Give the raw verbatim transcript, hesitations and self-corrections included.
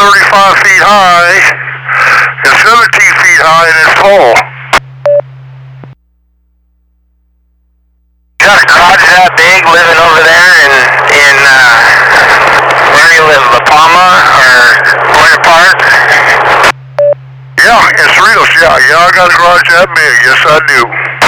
thirty-five feet high and seventeen feet high and it's full. You got a garage that big living over there in, in uh, where do you live, La Palma or Boyer Park? Yeah, in Cerritos, yeah, yeah, I got a garage that big, yes I do.